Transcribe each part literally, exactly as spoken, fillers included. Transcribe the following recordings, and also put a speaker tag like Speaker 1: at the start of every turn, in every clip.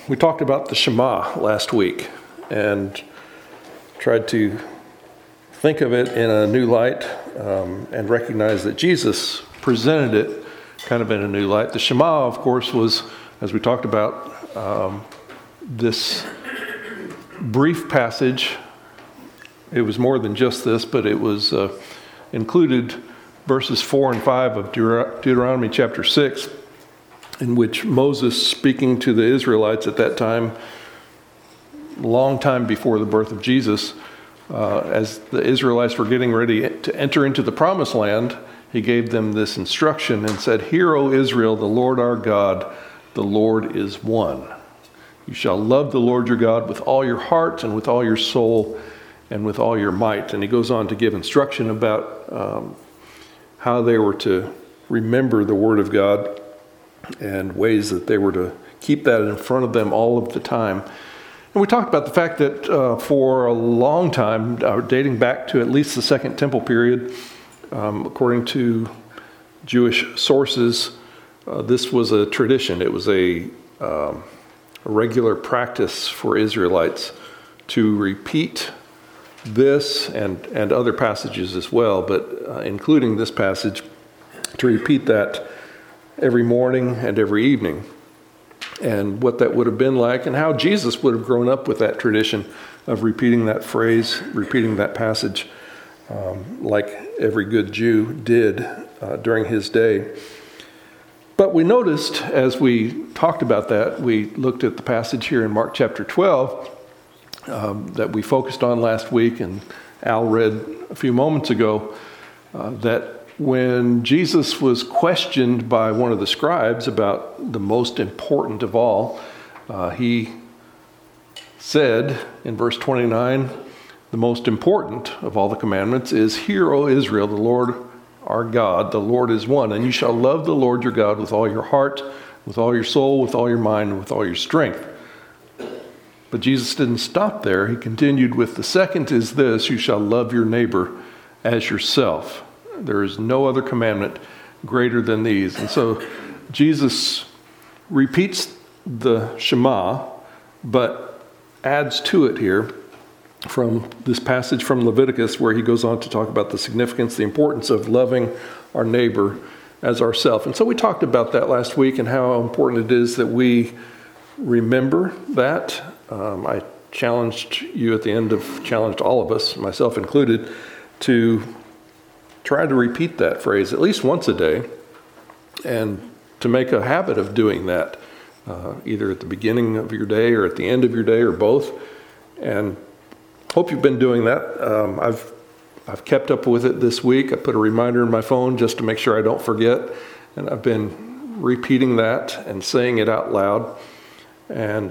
Speaker 1: We talked about the Shema last week and tried to think of it in a new light um, and recognize that Jesus presented it kind of in a new light. The Shema, of course, was, as we talked about, um, this brief passage. It was more than just this, but it was uh, included verses four and five of Deut- Deuteronomy chapter six, in which Moses, speaking to the Israelites at that time, long time before the birth of Jesus, uh, as the Israelites were getting ready to enter into the promised land, he gave them this instruction and said, "Hear, O Israel, the Lord our God, the Lord is one. You shall love the Lord your God with all your heart and with all your soul and with all your might." And he goes on to give instruction about um, how they were to remember the word of God and ways that they were to keep that in front of them all of the time. And we talked about the fact that uh, for a long time, uh, dating back to at least the Second Temple period, um, according to Jewish sources, uh, this was a tradition. It was a, um, a regular practice for Israelites to repeat this and, and other passages as well, but uh, including this passage, to repeat that every morning and every evening, and what that would have been like and how Jesus would have grown up with that tradition of repeating that phrase, repeating that passage, um, like every good Jew did uh, during his day. But we noticed, as we talked about that, we looked at the passage here in Mark chapter twelve um, that we focused on last week, and Al read a few moments ago, uh, that when Jesus was questioned by one of the scribes about the most important of all, uh, he said in verse twenty-nine, the most important of all the commandments is, "Hear, O Israel, the Lord our God, the Lord is one, and you shall love the Lord your God with all your heart, with all your soul, with all your mind, and with all your strength." But Jesus didn't stop there. He continued with, "The second is this, you shall love your neighbor as yourself. There is no other commandment greater than these." And so Jesus repeats the Shema, but adds to it here from this passage from Leviticus, where he goes on to talk about the significance, the importance of loving our neighbor as ourselves. And so we talked about that last week and how important it is that we remember that. Um, I challenged you at the end of, challenged all of us, myself included, to try to repeat that phrase at least once a day, and to make a habit of doing that, uh, either at the beginning of your day or at the end of your day or both. And hope you've been doing that. Um, I've I've kept up with it this week. I put a reminder in my phone just to make sure I don't forget, and I've been repeating that and saying it out loud. And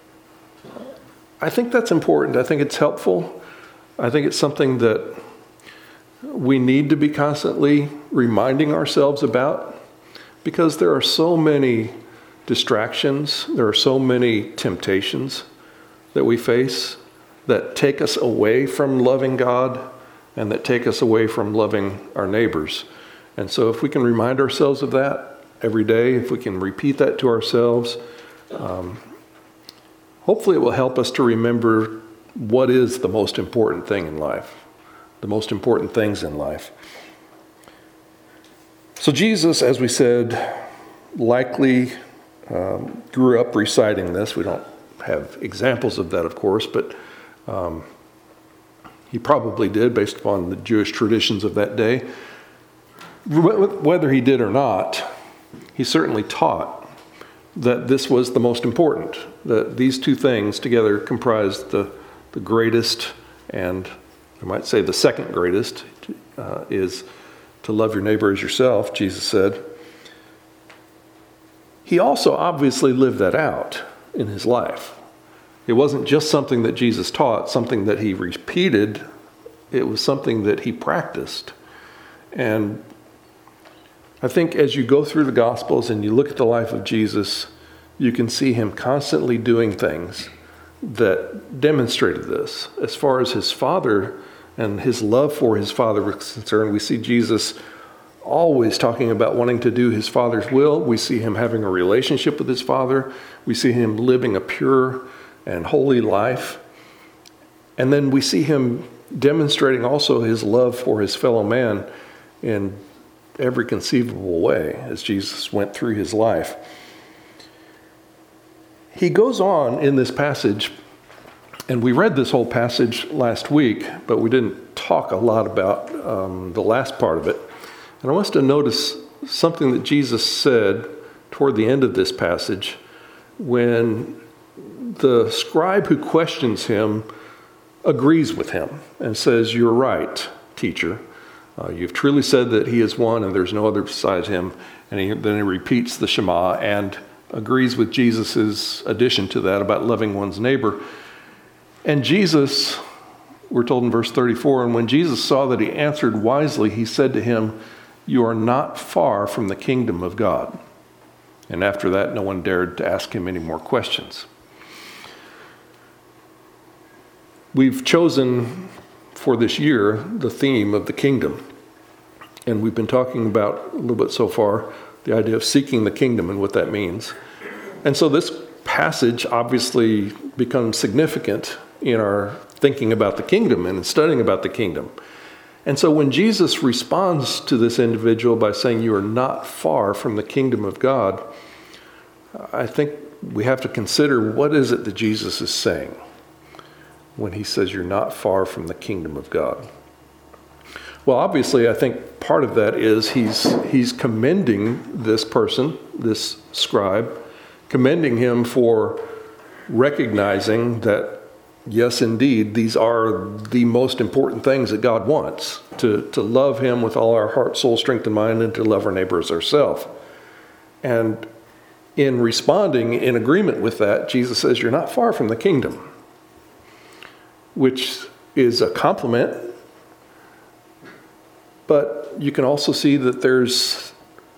Speaker 1: I think that's important. I think it's helpful. I think it's something that we need to be constantly reminding ourselves about, because there are so many distractions, there are so many temptations that we face that take us away from loving God and that take us away from loving our neighbors. And so if we can remind ourselves of that every day, if we can repeat that to ourselves, um, hopefully it will help us to remember what is the most important thing in life. The most important things in life. So Jesus, as we said, likely um, grew up reciting this. We don't have examples of that, of course, but um, he probably did, based upon the Jewish traditions of that day. Whether he did or not, he certainly taught that this was the most important, that these two things together comprised the, the greatest, and I might say the second greatest, uh, is to love your neighbor as yourself, Jesus said. He also obviously lived that out in his life. It wasn't just something that Jesus taught, something that he repeated. It was something that he practiced. And I think as you go through the Gospels and you look at the life of Jesus, you can see him constantly doing things that demonstrated this. As far as his Father and his love for his Father was concerned, we see Jesus always talking about wanting to do his Father's will. We see him having a relationship with his Father. We see him living a pure and holy life. And then we see him demonstrating also his love for his fellow man in every conceivable way as Jesus went through his life. He goes on in this passage, and we read this whole passage last week, but we didn't talk a lot about um, the last part of it. And I want us to notice something that Jesus said toward the end of this passage when the scribe who questions him agrees with him and says, "You're right, teacher. Uh, you've truly said that he is one and there's no other besides him." And he, then he repeats the Shema and agrees with Jesus' addition to that about loving one's neighbor. And Jesus, we're told in verse thirty-four, and when Jesus saw that he answered wisely, he said to him, "You are not far from the kingdom of God." And after that, no one dared to ask him any more questions. We've chosen for this year the theme of the kingdom. And we've been talking about a little bit so far the idea of seeking the kingdom and what that means. And so this passage obviously becomes significant in our thinking about the kingdom and studying about the kingdom. And so when Jesus responds to this individual by saying, "You are not far from the kingdom of God," I think we have to consider, what is it that Jesus is saying when he says you're not far from the kingdom of God? Well, obviously, I think part of that is he's he's commending this person, this scribe, commending him for recognizing that, yes, indeed, these are the most important things that God wants, to, to love him with all our heart, soul, strength, and mind, and to love our neighbor as ourselves. And in responding in agreement with that, Jesus says, "You're not far from the kingdom," which is a compliment. But you can also see that there's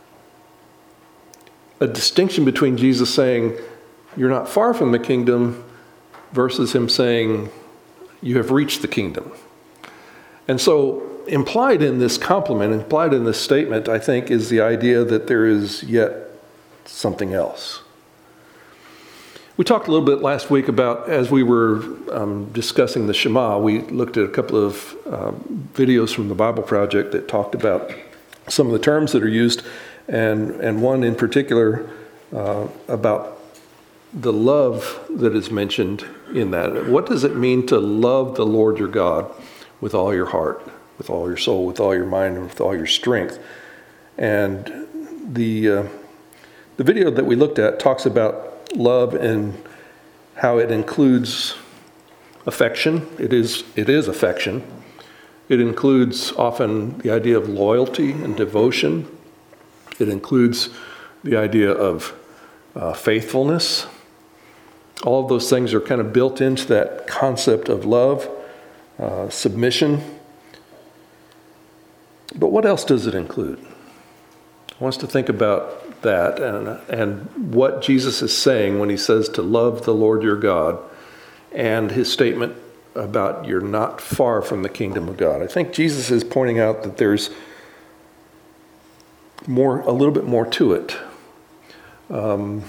Speaker 1: a distinction between Jesus saying, "You're not far from the kingdom," versus him saying, "You have reached the kingdom." And so implied in this compliment, implied in this statement, I think, is the idea that there is yet something else. We talked a little bit last week about, as we were um, discussing the Shema, we looked at a couple of uh, videos from the Bible Project that talked about some of the terms that are used, and, and one in particular uh, about the love that is mentioned in that. What does it mean to love the Lord your God with all your heart, with all your soul, with all your mind, and with all your strength? And the uh, the video that we looked at talks about love and how it includes affection. It is it is affection. It includes often the idea of loyalty and devotion. It includes the idea of uh, faithfulness. All of those things are kind of built into that concept of love, uh, submission. But what else does it include? I want us to think about that and, and what Jesus is saying when he says to love the Lord your God, and his statement about you're not far from the kingdom of God. I think Jesus is pointing out that there's more, a little bit more to it. Um,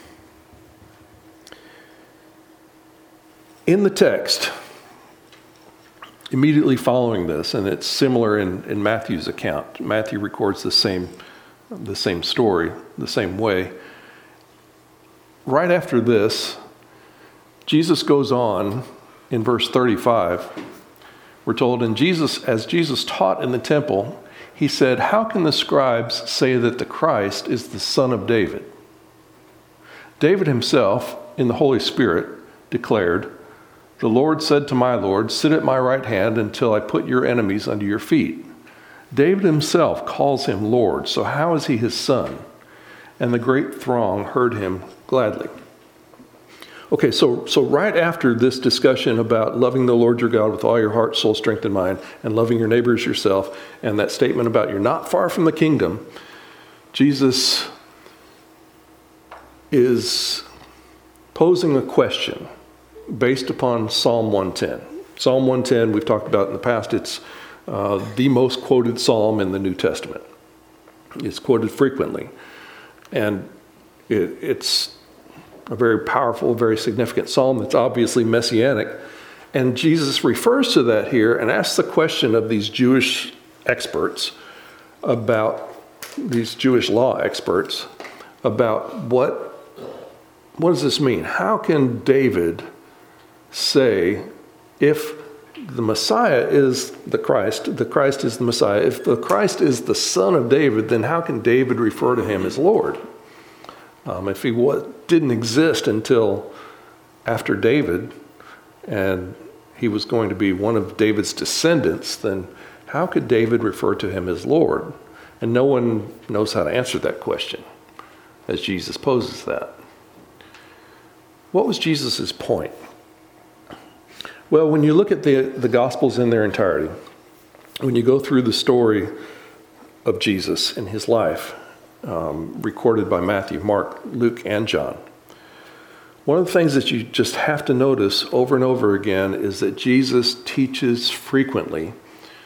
Speaker 1: in the text, immediately following this, and it's similar in, in Matthew's account. Matthew records the same the same story, the same way. Right after this, Jesus goes on in verse thirty-five. We're told, and Jesus, as Jesus taught in the temple, he said, "How can the scribes say that the Christ is the son of David? David himself, in the Holy Spirit, declared, 'The Lord said to my Lord, sit at my right hand until I put your enemies under your feet.' David himself calls him Lord, so how is he his son?" And the great throng heard him gladly. Okay, so so right after this discussion about loving the Lord your God with all your heart, soul, strength, and mind, and loving your neighbor as yourself, and that statement about you're not far from the kingdom, Jesus is posing a question based upon Psalm one ten. Psalm one ten, we've talked about in the past, it's uh, the most quoted psalm in the New Testament. It's quoted frequently. And it, it's a very powerful, very significant psalm that's obviously messianic. And Jesus refers to that here and asks the question of these Jewish experts about, these Jewish law experts, about what, what does this mean? How can David say, if the Messiah is the Christ, the Christ is the Messiah, if the Christ is the son of David, then how can David refer to him as Lord? Um, if he was, didn't exist until after David, and he was going to be one of David's descendants, then how could David refer to him as Lord? And no one knows how to answer that question as Jesus poses that. What was Jesus' point? Well, when you look at the, the Gospels in their entirety, when you go through the story of Jesus and his life, um, recorded by Matthew, Mark, Luke, and John, one of the things that you just have to notice over and over again is that Jesus teaches frequently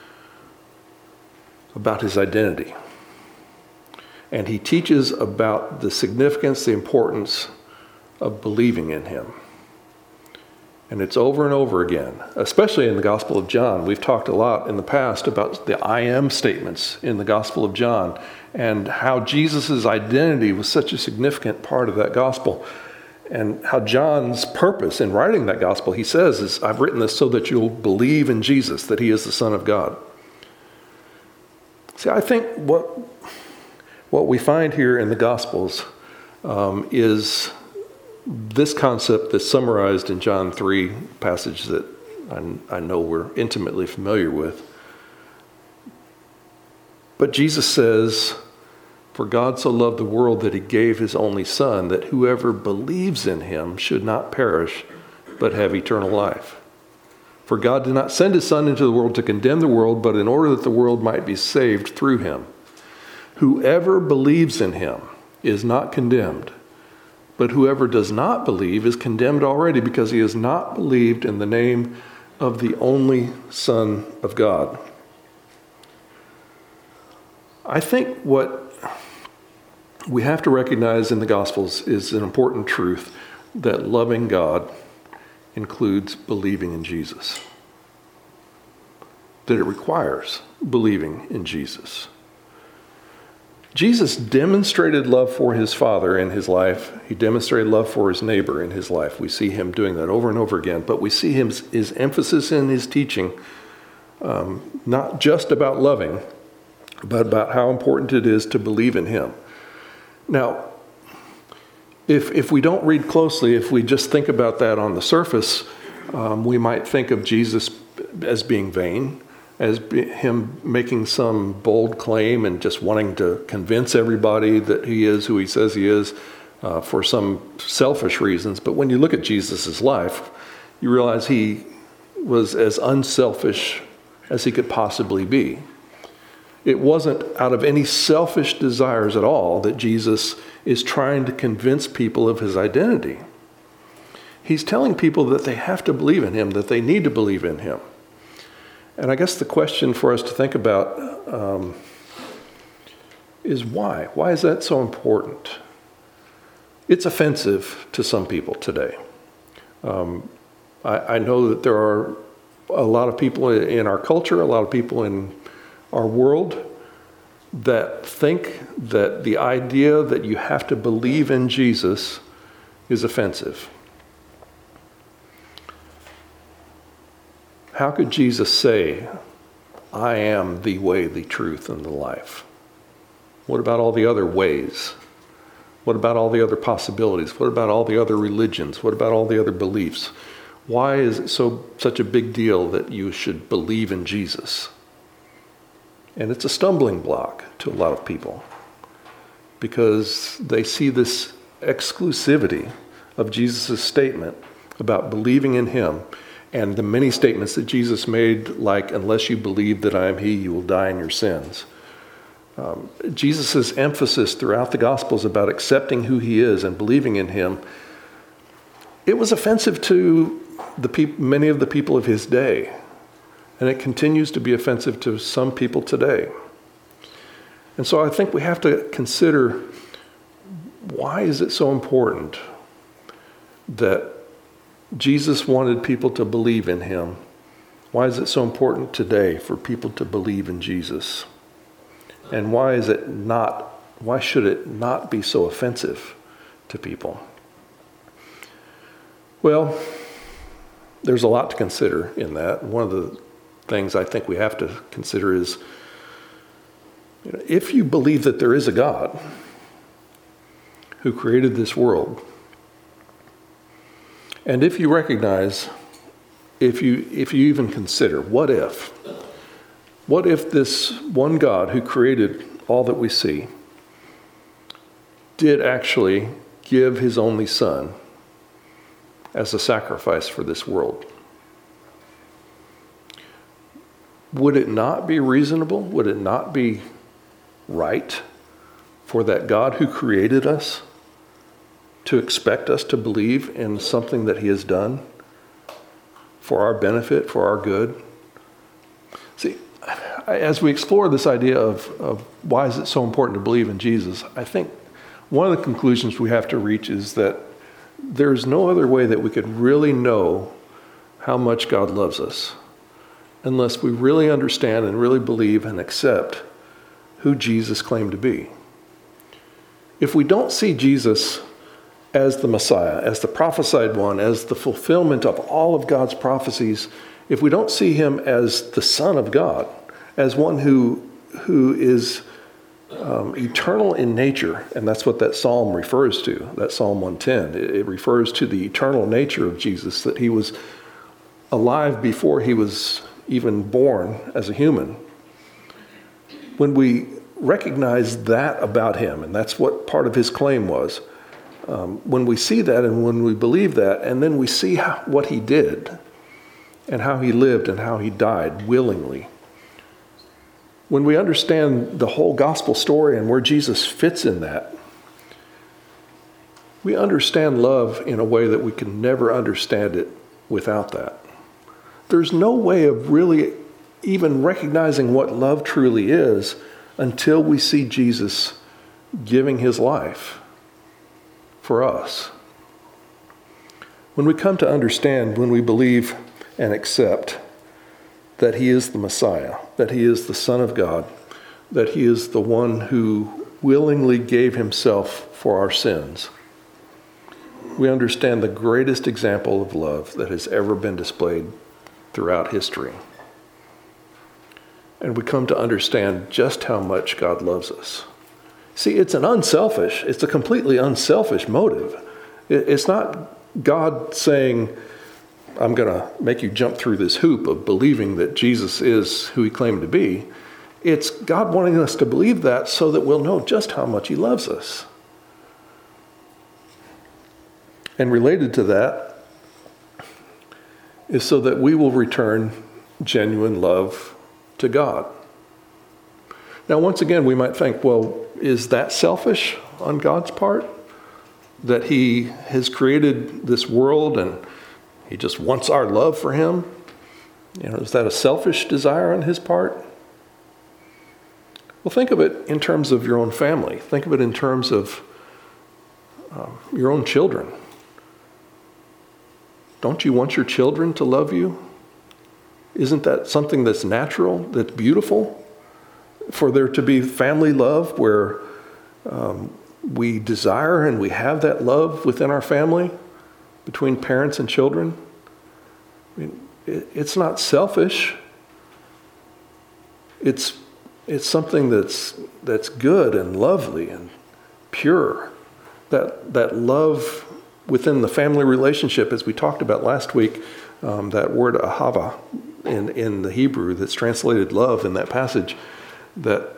Speaker 1: about his identity. And he teaches about the significance, the importance of believing in him. And it's over and over again, especially in the Gospel of John. We've talked a lot in the past about the I am statements in the Gospel of John and how Jesus' identity was such a significant part of that gospel. And how John's purpose in writing that gospel, he says, is I've written this so that you'll believe in Jesus, that he is the Son of God. See, I think what, what we find here in the Gospels um, is this concept that's summarized in John three, passage that I, I know we're intimately familiar with. But Jesus says, "For God so loved the world that he gave his only Son, that whoever believes in him should not perish, but have eternal life. For God did not send his Son into the world to condemn the world, but in order that the world might be saved through him. Whoever believes in him is not condemned, but whoever does not believe is condemned already, because he has not believed in the name of the only Son of God." I think what we have to recognize in the Gospels is an important truth, that loving God includes believing in Jesus. That it requires believing in Jesus. Jesus demonstrated love for his Father in his life. He demonstrated love for his neighbor in his life. We see him doing that over and over again. But we see him, his emphasis in his teaching, um, not just about loving, but about how important it is to believe in him. Now, if if we don't read closely, if we just think about that on the surface, um, we might think of Jesus as being vain, as be, him making some bold claim and just wanting to convince everybody that he is who he says he is uh, for some selfish reasons. But when you look at Jesus' life, you realize he was as unselfish as he could possibly be. It wasn't out of any selfish desires at all that Jesus is trying to convince people of his identity. He's telling people that they have to believe in him, that they need to believe in him. And I guess the question for us to think about um, is why? Why is that so important? It's offensive to some people today. Um, I, I know that there are a lot of people in our culture, a lot of people in our world that think that the idea that you have to believe in Jesus is offensive. How could Jesus say, "I am the way, the truth, and the life"? What about all the other ways? What about all the other possibilities? What about all the other religions? What about all the other beliefs? Why is it so such a big deal that you should believe in Jesus? And it's a stumbling block to a lot of people because they see this exclusivity of Jesus' statement about believing in him and the many statements that Jesus made, like, "Unless you believe that I am he, you will die in your sins." Um, Jesus' emphasis throughout the Gospels about accepting who he is and believing in him, it was offensive to the peop- many of the people of his day. And it continues to be offensive to some people today. And so I think we have to consider, why is it so important that Jesus wanted people to believe in him? Why is it so important today for people to believe in Jesus? And why is it not, why should it not be so offensive to people? Well, there's a lot to consider in that. One of the things I think we have to consider is, you know, if you believe that there is a God who created this world, and if you recognize, if you if you even consider, what if? What if this one God who created all that we see did actually give his only son as a sacrifice for this world? Would it not be reasonable? Would it not be right for that God who created us to expect us to believe in something that he has done for our benefit, for our good? See, as we explore this idea of, of why is it so important to believe in Jesus, I think one of the conclusions we have to reach is that there's no other way that we could really know how much God loves us unless we really understand and really believe and accept who Jesus claimed to be. If we don't see Jesus as the Messiah, as the prophesied one, as the fulfillment of all of God's prophecies, if we don't see him as the Son of God, as one who who is um, eternal in nature, and that's what that psalm refers to, that Psalm one ten. It, it refers to the eternal nature of Jesus, that he was alive before he was even born as a human. When we recognize that about him, and that's what part of his claim was, um, when we see that and when we believe that, and then we see how, what he did and how he lived and how he died willingly, when we understand the whole gospel story and where Jesus fits in that, we understand love in a way that we can never understand it without that. There's no way of really even recognizing what love truly is until we see Jesus giving his life for us. When we come to understand, when we believe and accept that he is the Messiah, that he is the Son of God, that he is the one who willingly gave himself for our sins, we understand the greatest example of love that has ever been displayed throughout history. And we come to understand just how much God loves us. See, it's an unselfish, it's a completely unselfish motive. It's not God saying, I'm going to make you jump through this hoop of believing that Jesus is who he claimed to be. It's God wanting us to believe that so that we'll know just how much he loves us. And related to that is so that we will return genuine love to God. Now, once again, we might think, well, is that selfish on God's part? That he has created this world and he just wants our love for him? You know, is that a selfish desire on his part? Well, think of it in terms of your own family. Think of it in terms of um, your own children. Don't you want your children to love you? Isn't that something that's natural, that's beautiful? For there to be family love where um, we desire and we have that love within our family, between parents and children. I mean, it, it's not selfish. It's it's something that's that's good and lovely and pure. That that love within the family relationship, as we talked about last week, um, that word ahava in in the Hebrew that's translated love in that passage, that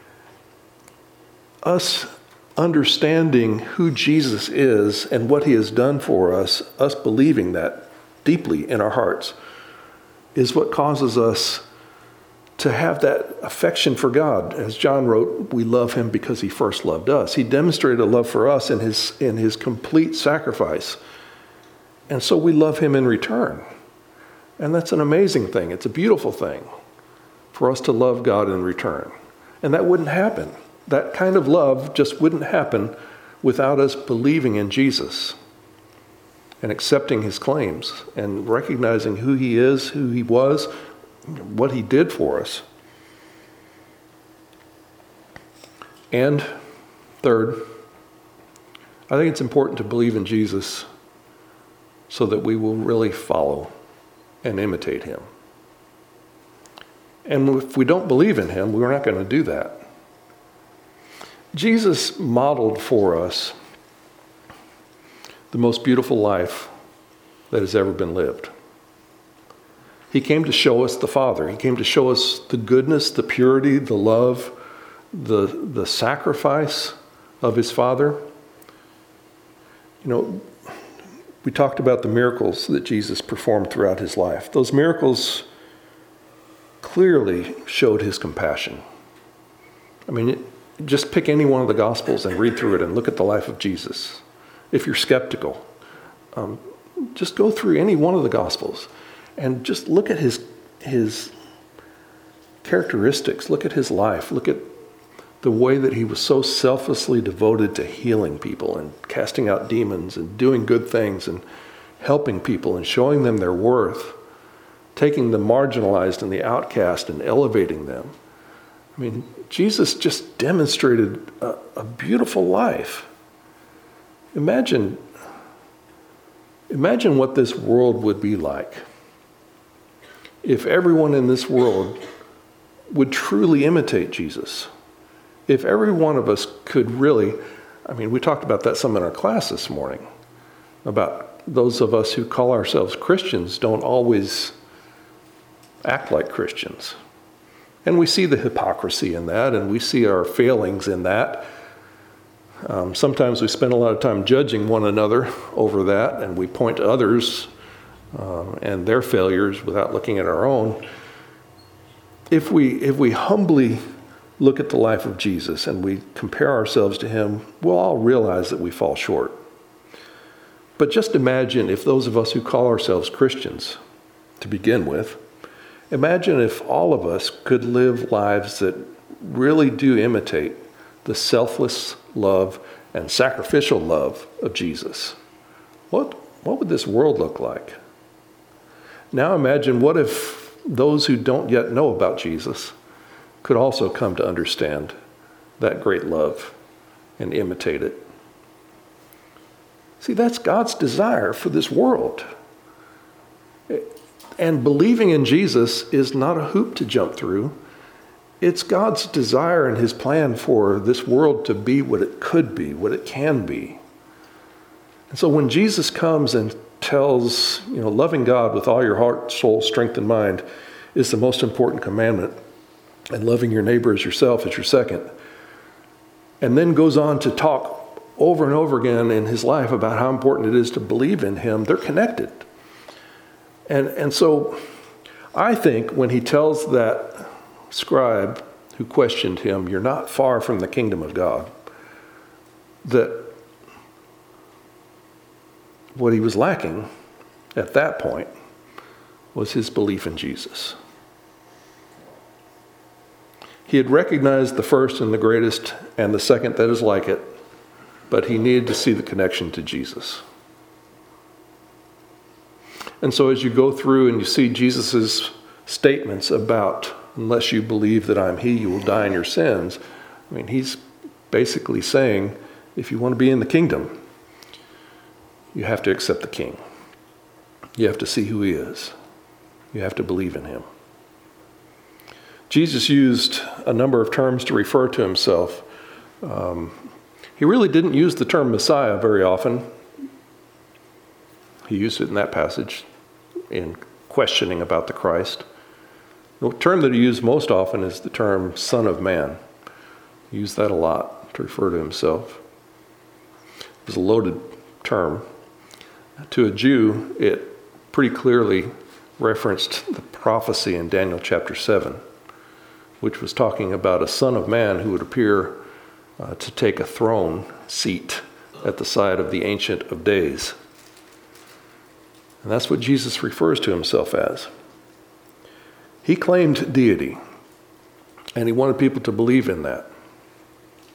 Speaker 1: us understanding who Jesus is and what he has done for us, us believing that deeply in our hearts, is what causes us to have that affection for God. As John wrote, we love him because he first loved us. He demonstrated a love for us in his, in his complete sacrifice. And so we love him in return. And that's an amazing thing. It's a beautiful thing for us to love God in return. And that wouldn't happen that kind of love just wouldn't happen without us believing in Jesus and accepting his claims and recognizing who he is, who he was, what he did for us. And third, I think it's important to believe in Jesus so that we will really follow and imitate him. And if we don't believe in him, we're not going to do that. Jesus modeled for us the most beautiful life that has ever been lived. He came to show us the Father. He came to show us the goodness, the purity, the love, the, the sacrifice of his Father. You know, we talked about the miracles that Jesus performed throughout his life. Those miracles clearly showed his compassion. I mean, it, just pick any one of the Gospels and read through it and look at the life of Jesus. If you're skeptical, um, just go through any one of the Gospels and just look at his his characteristics. Look at his life. Look at the way that he was so selflessly devoted to healing people and casting out demons and doing good things and helping people and showing them their worth, taking the marginalized and the outcast and elevating them. I mean, Jesus just demonstrated a, a beautiful life. Imagine, imagine what this world would be like if everyone in this world would truly imitate Jesus. If every one of us could really, I mean, we talked about that some in our class this morning, about those of us who call ourselves Christians don't always act like Christians. And we see the hypocrisy in that, and we see our failings in that. Um, sometimes we spend a lot of time judging one another over that, and we point to others uh, and their failures without looking at our own. If we, if we humbly look at the life of Jesus and we compare ourselves to him, we'll all realize that we fall short. But just imagine if those of us who call ourselves Christians, to begin with, imagine if all of us could live lives that really do imitate the selfless love and sacrificial love of Jesus. What, what would this world look like? Now imagine what if those who don't yet know about Jesus could also come to understand that great love and imitate it. See, that's God's desire for this world. And believing in Jesus is not a hoop to jump through. It's God's desire and his plan for this world to be what it could be, what it can be. And so when Jesus comes and tells, you know, loving God with all your heart, soul, strength, and mind is the most important commandment, and loving your neighbor as yourself is your second, and then goes on to talk over and over again in his life about how important it is to believe in him, they're connected. And, and so I think when he tells that scribe who questioned him, you're not far from the kingdom of God, that what he was lacking at that point was his belief in Jesus. He had recognized the first and the greatest and the second that is like it, but he needed to see the connection to Jesus. And so as you go through and you see Jesus' statements about, unless you believe that I'm he, you will die in your sins, I mean, he's basically saying, if you want to be in the kingdom, you have to accept the king. You have to see who he is. You have to believe in him. Jesus used a number of terms to refer to himself. Um, he really didn't use the term Messiah very often. He used it in that passage in questioning about the Christ. The term that he used most often is the term Son of Man. He used that a lot to refer to himself. It was a loaded term. To a Jew, it pretty clearly referenced the prophecy in Daniel chapter seven, which was talking about a son of man who would appear uh, to take a throne seat at the side of the Ancient of Days. And that's what Jesus refers to himself as. He claimed deity, and he wanted people to believe in that.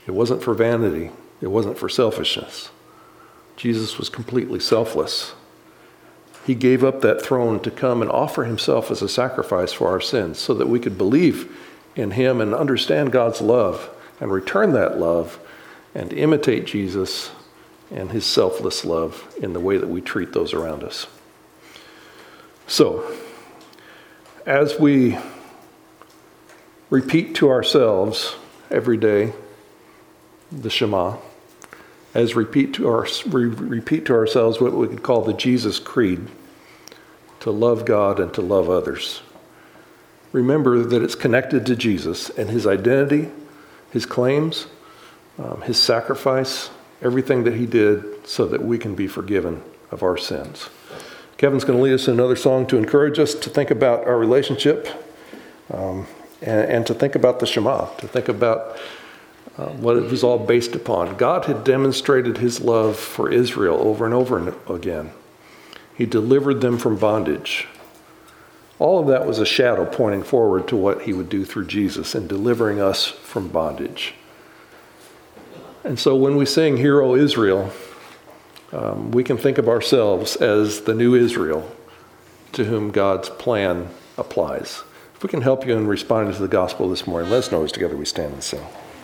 Speaker 1: It wasn't for vanity. It wasn't for selfishness. Jesus was completely selfless. He gave up that throne to come and offer himself as a sacrifice for our sins so that we could believe in him and understand God's love and return that love and imitate Jesus and his selfless love in the way that we treat those around us. So, as we repeat to ourselves every day the Shema, as repeat to our we repeat to ourselves what we could call the Jesus Creed, to love God and to love others. Remember that it's connected to Jesus and his identity, his claims, um, his sacrifice, everything that he did so that we can be forgiven of our sins. Kevin's going to lead us in another song to encourage us to think about our relationship um, and, and to think about the Shema, to think about uh, what it was all based upon. God had demonstrated his love for Israel over and over again. He delivered them from bondage. All of that was a shadow pointing forward to what he would do through Jesus in delivering us from bondage. And so when we sing, Hear, O Israel, um, we can think of ourselves as the new Israel to whom God's plan applies. If we can help you in responding to the gospel this morning, let us know as together we stand and sing.